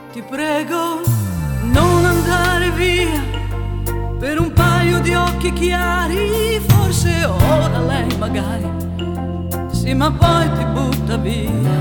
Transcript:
Ti prego, non andare via per un paio di occhi chiari, forse ora lei magari sì, ma poi ti butta via.